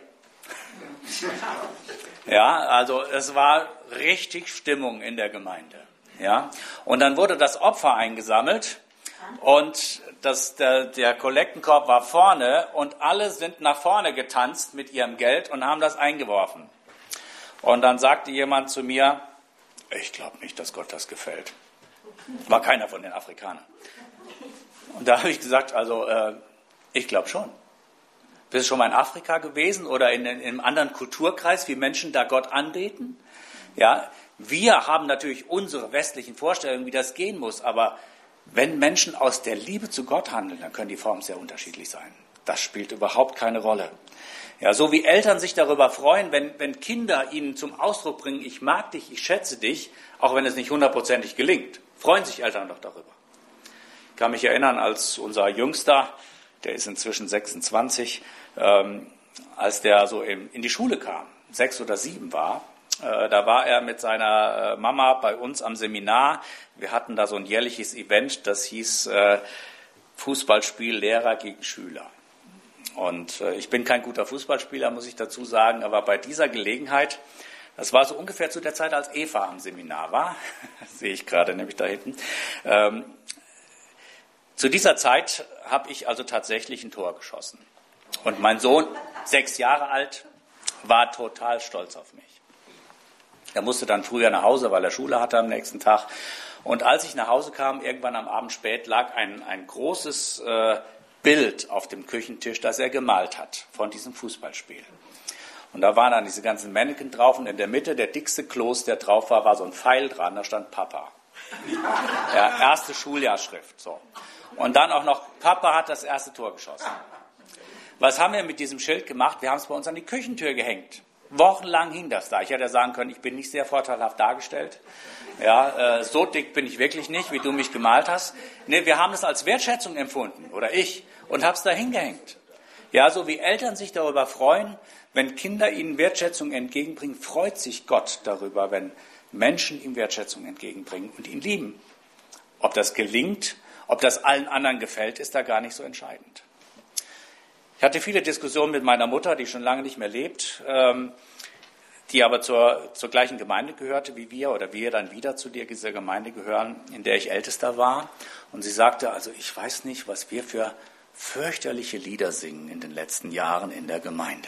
Ja, also es war richtig Stimmung in der Gemeinde. Ja, und dann wurde das Opfer eingesammelt und das, der, der Kollektenkorb war vorne und alle sind nach vorne getanzt mit ihrem Geld und haben das eingeworfen. Und dann sagte jemand zu mir, ich glaube nicht, dass Gott das gefällt. War keiner von den Afrikanern. Und da habe ich gesagt, also äh, ich glaube schon. Bist du schon mal in Afrika gewesen oder in, in einem anderen Kulturkreis, wie Menschen da Gott anbeten? Ja, wir haben natürlich unsere westlichen Vorstellungen, wie das gehen muss, aber wenn Menschen aus der Liebe zu Gott handeln, dann können die Formen sehr unterschiedlich sein. Das spielt überhaupt keine Rolle. Ja, so wie Eltern sich darüber freuen, wenn, wenn Kinder ihnen zum Ausdruck bringen, ich mag dich, ich schätze dich, auch wenn es nicht hundertprozentig gelingt, freuen sich Eltern doch darüber. Ich kann mich erinnern, als unser Jüngster, der ist inzwischen sechsundzwanzig, ähm, als der so in, in die Schule kam, sechs oder sieben war, äh, da war er mit seiner äh, Mama bei uns am Seminar. Wir hatten da so ein jährliches Event, das hieß äh, Fußballspiel Lehrer gegen Schüler. Und äh, ich bin kein guter Fußballspieler, muss ich dazu sagen, aber bei dieser Gelegenheit, das war so ungefähr zu der Zeit, als Eva am Seminar war, sehe ich gerade nämlich da hinten, ähm, zu dieser Zeit habe ich also tatsächlich ein Tor geschossen. Und mein Sohn, sechs Jahre alt, war total stolz auf mich. Er musste dann früher nach Hause, weil er Schule hatte am nächsten Tag. Und als ich nach Hause kam, irgendwann am Abend spät, lag ein, ein großes äh, Bild auf dem Küchentisch, das er gemalt hat von diesem Fußballspiel. Und da waren dann diese ganzen Mannequin drauf und in der Mitte, der dickste Kloß, der drauf war, war so ein Pfeil dran, da stand Papa. Ja, erste Schuljahrschrift. So. Und dann auch noch, Papa hat das erste Tor geschossen. Was haben wir mit diesem Schild gemacht? Wir haben es bei uns an die Küchentür gehängt. Wochenlang hing das da. Ich hätte ja sagen können, ich bin nicht sehr vorteilhaft dargestellt. Ja, äh, so dick bin ich wirklich nicht, wie du mich gemalt hast. Nee, wir haben es als Wertschätzung empfunden, oder ich, und habe es da hingehängt. Ja, so wie Eltern sich darüber freuen, wenn Kinder ihnen Wertschätzung entgegenbringen, freut sich Gott darüber, wenn Menschen ihm Wertschätzung entgegenbringen und ihn lieben. Ob das gelingt, ob das allen anderen gefällt, ist da gar nicht so entscheidend. Ich hatte viele Diskussionen mit meiner Mutter, die schon lange nicht mehr lebt, ähm, die aber zur, zur gleichen Gemeinde gehörte wie wir, oder wir dann wieder zu dieser Gemeinde gehören, in der ich Ältester war. Und sie sagte, also ich weiß nicht, was wir für fürchterliche Lieder singen in den letzten Jahren in der Gemeinde.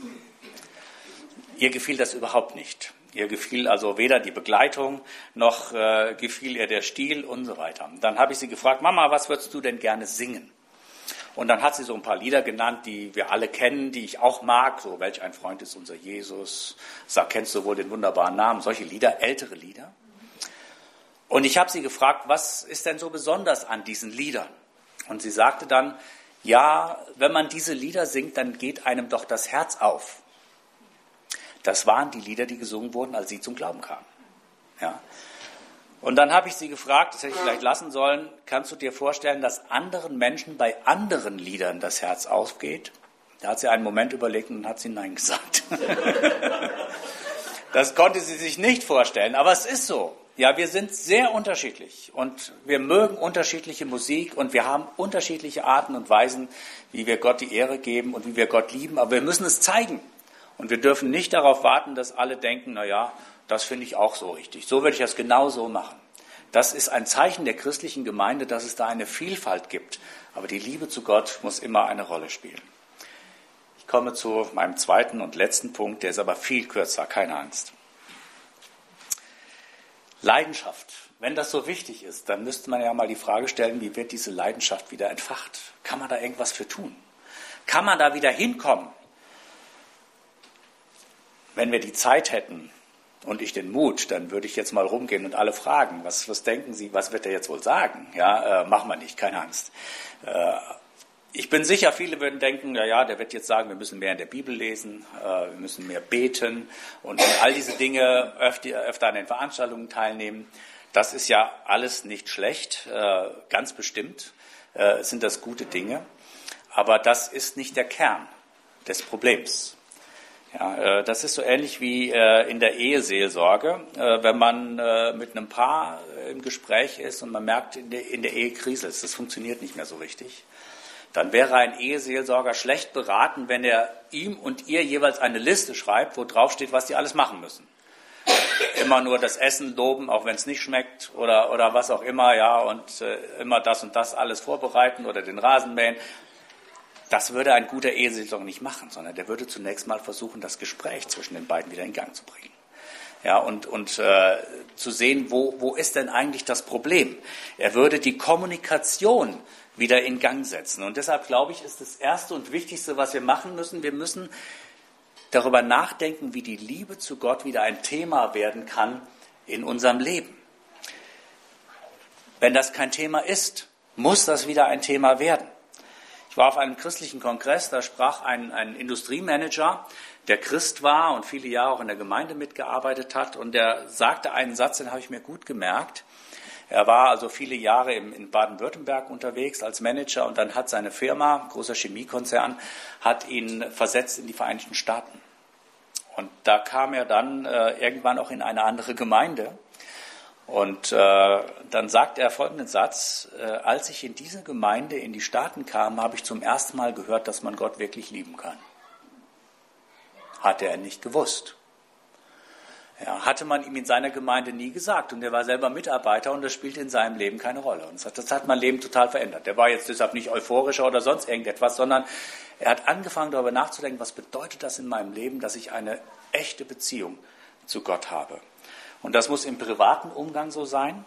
Ihr gefiel das überhaupt nicht. Ihr gefiel also weder die Begleitung, noch äh, gefiel ihr der Stil und so weiter. Dann habe ich sie gefragt, Mama, was würdest du denn gerne singen? Und dann hat sie so ein paar Lieder genannt, die wir alle kennen, die ich auch mag. So, welch ein Freund ist unser Jesus? Sag, kennst du wohl den wunderbaren Namen? Solche Lieder, ältere Lieder. Und ich habe sie gefragt, was ist denn so besonders an diesen Liedern? Und sie sagte dann, ja, wenn man diese Lieder singt, dann geht einem doch das Herz auf. Das waren die Lieder, die gesungen wurden, als sie zum Glauben kamen. Ja. Und dann habe ich sie gefragt, das hätte ich vielleicht lassen sollen, kannst du dir vorstellen, dass anderen Menschen bei anderen Liedern das Herz aufgeht? Da hat sie einen Moment überlegt und hat sie Nein gesagt. Das konnte sie sich nicht vorstellen, aber es ist so. Ja, wir sind sehr unterschiedlich und wir mögen unterschiedliche Musik und wir haben unterschiedliche Arten und Weisen, wie wir Gott die Ehre geben und wie wir Gott lieben, aber wir müssen es zeigen. Und wir dürfen nicht darauf warten, dass alle denken, na ja, das finde ich auch so richtig. So würde ich das genau so machen. Das ist ein Zeichen der christlichen Gemeinde, dass es da eine Vielfalt gibt. Aber die Liebe zu Gott muss immer eine Rolle spielen. Ich komme zu meinem zweiten und letzten Punkt, der ist aber viel kürzer, keine Angst. Leidenschaft. Wenn das so wichtig ist, dann müsste man ja mal die Frage stellen, wie wird diese Leidenschaft wieder entfacht? Kann man da irgendwas für tun? Kann man da wieder hinkommen? Wenn wir die Zeit hätten und ich den Mut, dann würde ich jetzt mal rumgehen und alle fragen, was, was denken Sie, was wird er jetzt wohl sagen? Ja, äh, machen wir nicht, keine Angst. Äh, ich bin sicher, viele würden denken, ja, ja, der wird jetzt sagen, wir müssen mehr in der Bibel lesen, äh, wir müssen mehr beten und, und all diese Dinge öfter, öfter an den Veranstaltungen teilnehmen. Das ist ja alles nicht schlecht, äh, ganz bestimmt äh, sind das gute Dinge, aber das ist nicht der Kern des Problems. Ja, das ist so ähnlich wie in der Eheseelsorge, wenn man mit einem Paar im Gespräch ist und man merkt, in der, in der Ehe kriselt es, das funktioniert nicht mehr so richtig. Dann wäre ein Eheseelsorger schlecht beraten, wenn er ihm und ihr jeweils eine Liste schreibt, wo drauf steht, was die alles machen müssen. Immer nur das Essen loben, auch wenn es nicht schmeckt oder, oder was auch immer, ja, und äh, immer das und das alles vorbereiten oder den Rasen mähen. Das würde ein guter Eheseelsorger nicht machen, sondern der würde zunächst mal versuchen, das Gespräch zwischen den beiden wieder in Gang zu bringen. Ja, und und äh, zu sehen, wo, wo ist denn eigentlich das Problem? Er würde die Kommunikation wieder in Gang setzen. Und deshalb, glaube ich, ist das Erste und Wichtigste, was wir machen müssen, wir müssen darüber nachdenken, wie die Liebe zu Gott wieder ein Thema werden kann in unserem Leben. Wenn das kein Thema ist, muss das wieder ein Thema werden. Ich war auf einem christlichen Kongress, da sprach ein, ein Industriemanager, der Christ war und viele Jahre auch in der Gemeinde mitgearbeitet hat, und der sagte einen Satz, den habe ich mir gut gemerkt. Er war also viele Jahre im, in Baden-Württemberg unterwegs als Manager, und dann hat seine Firma, großer Chemiekonzern, hat ihn versetzt in die Vereinigten Staaten. Und da kam er dann äh, irgendwann auch in eine andere Gemeinde. Und äh, dann sagt er folgenden Satz: äh, Als ich in diese Gemeinde in die Staaten kam, habe ich zum ersten Mal gehört, dass man Gott wirklich lieben kann. Hatte er nicht gewusst. Ja, hatte man ihm in seiner Gemeinde nie gesagt, und er war selber Mitarbeiter, und das spielte in seinem Leben keine Rolle. Und das hat mein Leben total verändert. Der war jetzt deshalb nicht euphorischer oder sonst irgendetwas, sondern er hat angefangen, darüber nachzudenken, was bedeutet das in meinem Leben, dass ich eine echte Beziehung zu Gott habe. Und das muss im privaten Umgang so sein.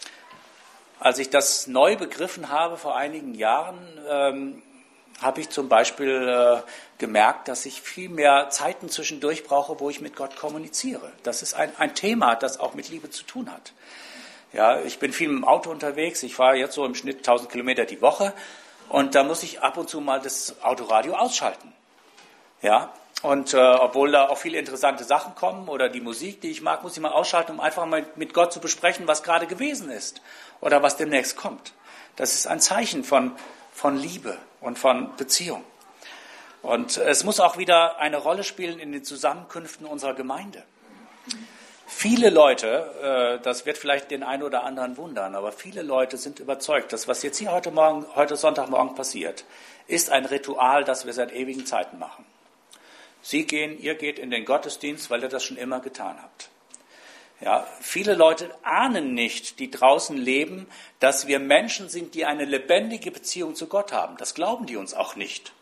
Als ich das neu begriffen habe vor einigen Jahren, ähm, habe ich zum Beispiel äh, gemerkt, dass ich viel mehr Zeiten zwischendurch brauche, wo ich mit Gott kommuniziere. Das ist ein, ein Thema, das auch mit Liebe zu tun hat. Ja, ich bin viel im Auto unterwegs. Ich fahre jetzt so im Schnitt tausend Kilometer die Woche, und da muss ich ab und zu mal das Autoradio ausschalten. Ja. Und äh, obwohl da auch viele interessante Sachen kommen oder die Musik, die ich mag, muss ich mal ausschalten, um einfach mal mit Gott zu besprechen, was gerade gewesen ist oder was demnächst kommt. Das ist ein Zeichen von, von Liebe und von Beziehung. Und es muss auch wieder eine Rolle spielen in den Zusammenkünften unserer Gemeinde. Viele Leute, äh, das wird vielleicht den einen oder anderen wundern, aber viele Leute sind überzeugt, dass was jetzt hier heute Morgen, heute Sonntagmorgen passiert, ist ein Ritual, das wir seit ewigen Zeiten machen. Sie gehen, ihr geht in den Gottesdienst, weil ihr das schon immer getan habt. Ja, viele Leute ahnen nicht, die draußen leben, dass wir Menschen sind, die eine lebendige Beziehung zu Gott haben. Das glauben die uns auch nicht.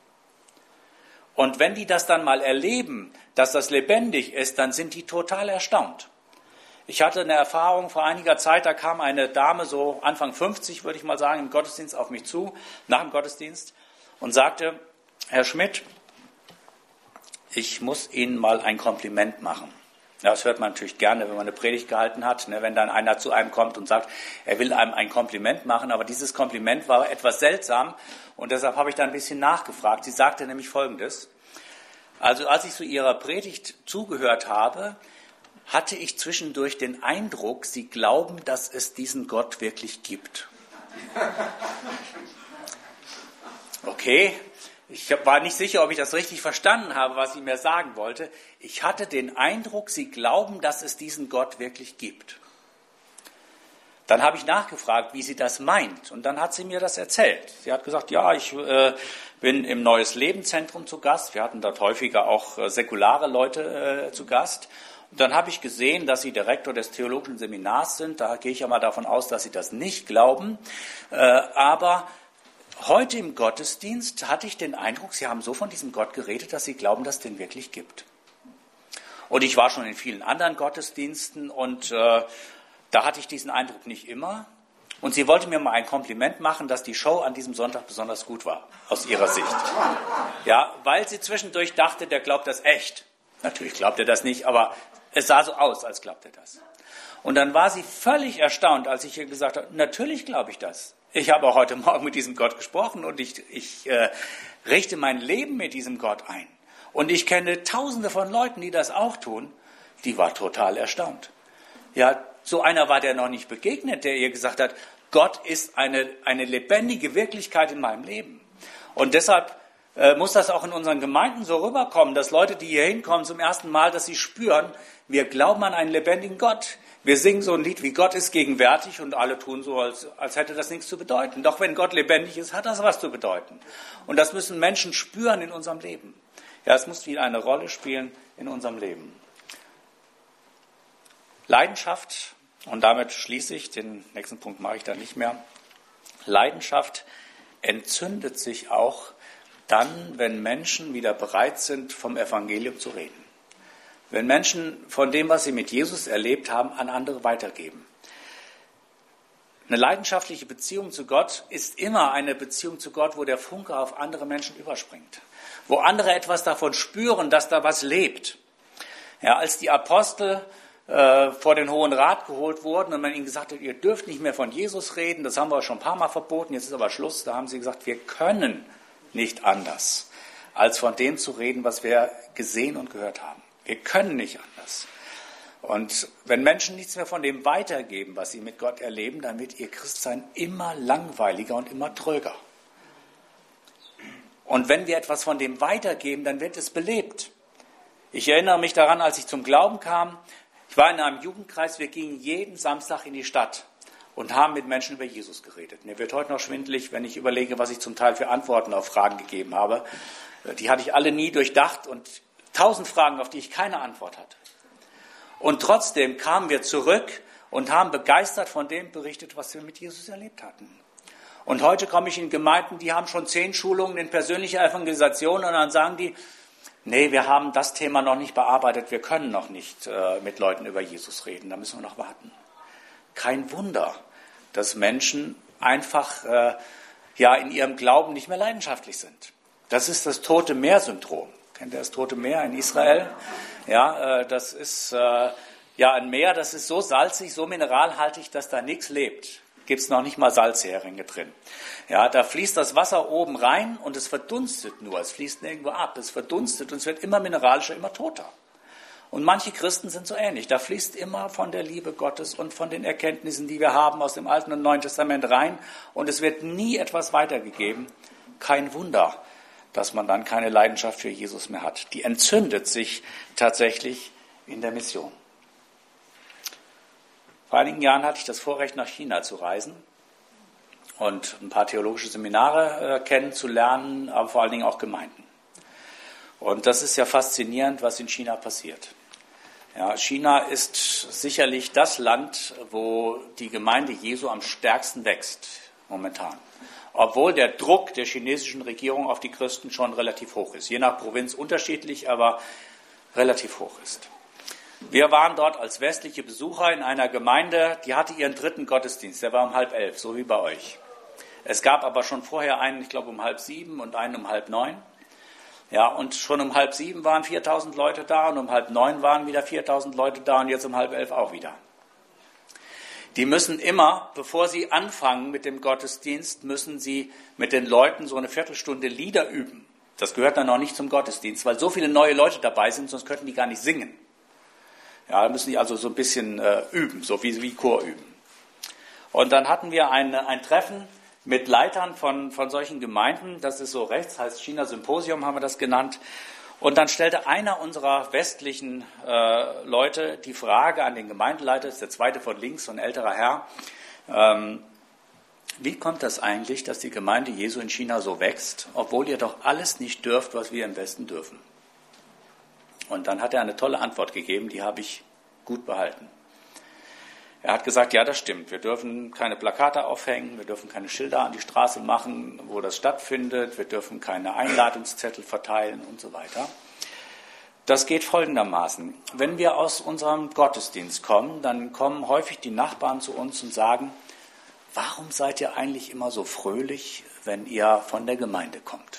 Und wenn die das dann mal erleben, dass das lebendig ist, dann sind die total erstaunt. Ich hatte eine Erfahrung vor einiger Zeit, da kam eine Dame, so Anfang fünfzig, würde ich mal sagen, im Gottesdienst auf mich zu, nach dem Gottesdienst, und sagte: Herr Schmidt, ich muss Ihnen mal ein Kompliment machen. Ja, das hört man natürlich gerne, wenn man eine Predigt gehalten hat, ne, wenn dann einer zu einem kommt und sagt, er will einem ein Kompliment machen, aber dieses Kompliment war etwas seltsam, und deshalb habe ich da ein bisschen nachgefragt. Sie sagte nämlich Folgendes: Also als ich so Ihrer Predigt zugehört habe, hatte ich zwischendurch den Eindruck, Sie glauben, dass es diesen Gott wirklich gibt. Okay. Ich war nicht sicher, ob ich das richtig verstanden habe, was sie mir sagen wollte. Ich hatte den Eindruck, Sie glauben, dass es diesen Gott wirklich gibt. Dann habe ich nachgefragt, wie sie das meint. Und dann hat sie mir das erzählt. Sie hat gesagt, ja, ich äh, bin im Neues Leben Zentrum zu Gast. Wir hatten dort häufiger auch äh, säkulare Leute äh, zu Gast. Und dann habe ich gesehen, dass Sie Direktor des Theologischen Seminars sind. Da gehe ich ja mal davon aus, dass Sie das nicht glauben. Äh, aber heute im Gottesdienst hatte ich den Eindruck, Sie haben so von diesem Gott geredet, dass Sie glauben, dass es den wirklich gibt. Und ich war schon in vielen anderen Gottesdiensten, und äh, da hatte ich diesen Eindruck nicht immer. Und sie wollte mir mal ein Kompliment machen, dass die Show an diesem Sonntag besonders gut war, aus ihrer Sicht. Ja, weil sie zwischendurch dachte, der glaubt das echt. Natürlich glaubt er das nicht, aber es sah so aus, als glaubt er das. Und dann war sie völlig erstaunt, als ich ihr gesagt habe, natürlich glaube ich das. Ich habe auch heute Morgen mit diesem Gott gesprochen, und ich, ich äh, richte mein Leben mit diesem Gott ein. Und ich kenne Tausende von Leuten, die das auch tun. Die war total erstaunt. Ja, so einer war der noch nicht begegnet, der ihr gesagt hat, Gott ist eine, eine lebendige Wirklichkeit in meinem Leben. Und deshalb äh, muss das auch in unseren Gemeinden so rüberkommen, dass Leute, die hier hinkommen zum ersten Mal, dass sie spüren, wir glauben an einen lebendigen Gott. Wir singen so ein Lied wie Gott ist gegenwärtig, und alle tun so, als, als hätte das nichts zu bedeuten. Doch wenn Gott lebendig ist, hat das was zu bedeuten. Und das müssen Menschen spüren in unserem Leben. Ja, es muss wieder eine Rolle spielen in unserem Leben. Leidenschaft, und damit schließe ich, den nächsten Punkt mache ich dann nicht mehr. Leidenschaft entzündet sich auch dann, wenn Menschen wieder bereit sind, vom Evangelium zu reden. wenn Menschen von dem, was sie mit Jesus erlebt haben, an andere weitergeben. Eine leidenschaftliche Beziehung zu Gott ist immer eine Beziehung zu Gott, wo der Funke auf andere Menschen überspringt. Wo andere etwas davon spüren, dass da was lebt. Ja, als die Apostel äh, vor den Hohen Rat geholt wurden und man ihnen gesagt hat, ihr dürft nicht mehr von Jesus reden, das haben wir schon ein paar Mal verboten, jetzt ist aber Schluss, da haben sie gesagt, wir können nicht anders, als von dem zu reden, was wir gesehen und gehört haben. Wir können nicht anders. Und wenn Menschen nichts mehr von dem weitergeben, was sie mit Gott erleben, dann wird ihr Christsein immer langweiliger und immer tröger. Und wenn wir etwas von dem weitergeben, dann wird es belebt. Ich erinnere mich daran, als ich zum Glauben kam, ich war in einem Jugendkreis, wir gingen jeden Samstag in die Stadt und haben mit Menschen über Jesus geredet. Mir wird heute noch schwindelig, wenn ich überlege, was ich zum Teil für Antworten auf Fragen gegeben habe. Die hatte ich alle nie durchdacht und tausend Fragen, auf die ich keine Antwort hatte. Und trotzdem kamen wir zurück und haben begeistert von dem berichtet, was wir mit Jesus erlebt hatten. Und heute komme ich in Gemeinden, die haben schon zehn Schulungen in persönlicher Evangelisation und dann sagen die, nee, wir haben das Thema noch nicht bearbeitet, wir können noch nicht äh, mit Leuten über Jesus reden, da müssen wir noch warten. Kein Wunder, dass Menschen einfach äh, ja, in ihrem Glauben nicht mehr leidenschaftlich sind. Das ist das Tote Meer-Syndrom. Kennt ihr das Tote Meer in Israel? Ja, äh, das ist äh, ja ein Meer, das ist so salzig, so mineralhaltig, dass da nichts lebt. Gibt es noch nicht mal Salzheringe drin. Ja, da fließt das Wasser oben rein und es verdunstet nur. Es fließt nirgendwo ab. Es verdunstet und es wird immer mineralischer, immer toter. Und manche Christen sind so ähnlich. Da fließt immer von der Liebe Gottes und von den Erkenntnissen, die wir haben aus dem Alten und Neuen Testament rein. Und es wird nie etwas weitergegeben. Kein Wunder, dass man dann keine Leidenschaft für Jesus mehr hat. Die entzündet sich tatsächlich in der Mission. Vor einigen Jahren hatte ich das Vorrecht, nach China zu reisen und ein paar theologische Seminare äh, kennenzulernen, aber vor allen Dingen auch Gemeinden. Und das ist ja faszinierend, was in China passiert. Ja, China ist sicherlich das Land, wo die Gemeinde Jesu am stärksten wächst momentan. Obwohl der Druck der chinesischen Regierung auf die Christen schon relativ hoch ist. Je nach Provinz unterschiedlich, aber relativ hoch ist. Wir waren dort als westliche Besucher in einer Gemeinde, die hatte ihren dritten Gottesdienst, der war um halb elf, so wie bei euch. Es gab aber schon vorher einen, ich glaube um halb sieben und einen um halb neun. Ja, und schon um halb sieben waren viertausend Leute da und um halb neun waren wieder viertausend Leute da und jetzt um halb elf auch wieder. Die müssen immer, bevor sie anfangen mit dem Gottesdienst, müssen sie mit den Leuten so eine Viertelstunde Lieder üben. Das gehört dann noch nicht zum Gottesdienst, weil so viele neue Leute dabei sind, sonst könnten die gar nicht singen. Ja, da müssen die also so ein bisschen äh, üben, so wie, wie Chor üben. Und dann hatten wir ein, ein Treffen mit Leitern von, von solchen Gemeinden, das ist so rechts, heißt China Symposium, haben wir das genannt. Und dann stellte einer unserer westlichen äh, Leute die Frage an den Gemeindeleiter, das ist der zweite von links, so ein älterer Herr, ähm, wie kommt das eigentlich, dass die Gemeinde Jesu in China so wächst, obwohl ihr doch alles nicht dürft, was wir im Westen dürfen? Und dann hat er eine tolle Antwort gegeben, die habe ich gut behalten. Er hat gesagt, ja, das stimmt, wir dürfen keine Plakate aufhängen, wir dürfen keine Schilder an die Straße machen, wo das stattfindet, wir dürfen keine Einladungszettel verteilen und so weiter. Das geht folgendermaßen. Wenn wir aus unserem Gottesdienst kommen, dann kommen häufig die Nachbarn zu uns und sagen, warum seid ihr eigentlich immer so fröhlich, wenn ihr von der Gemeinde kommt?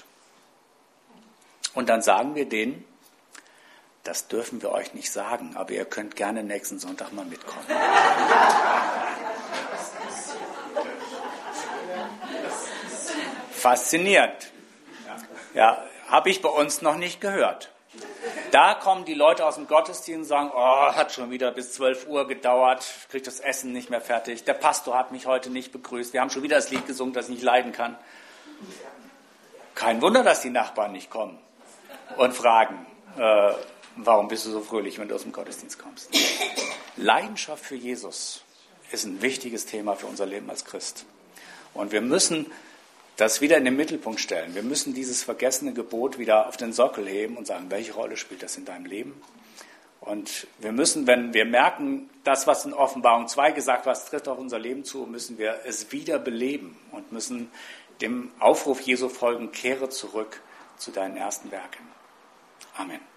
Und dann sagen wir denen, das dürfen wir euch nicht sagen, aber ihr könnt gerne nächsten Sonntag mal mitkommen. Faszinierend. Ja, habe ich bei uns noch nicht gehört. Da kommen die Leute aus dem Gottesdienst und sagen, oh, hat schon wieder bis zwölf Uhr gedauert, ich kriege das Essen nicht mehr fertig, der Pastor hat mich heute nicht begrüßt, wir haben schon wieder das Lied gesungen, das ich nicht leiden kann. Kein Wunder, dass die Nachbarn nicht kommen und fragen, äh, warum bist du so fröhlich, wenn du aus dem Gottesdienst kommst? Leidenschaft für Jesus ist ein wichtiges Thema für unser Leben als Christ. Und wir müssen das wieder in den Mittelpunkt stellen. Wir müssen dieses vergessene Gebot wieder auf den Sockel heben und sagen, welche Rolle spielt das in deinem Leben? Und wir müssen, wenn wir merken, das, was in Offenbarung zwei gesagt wird, trifft auf unser Leben zu, müssen wir es wieder beleben und müssen dem Aufruf Jesu folgen, kehre zurück zu deinen ersten Werken. Amen.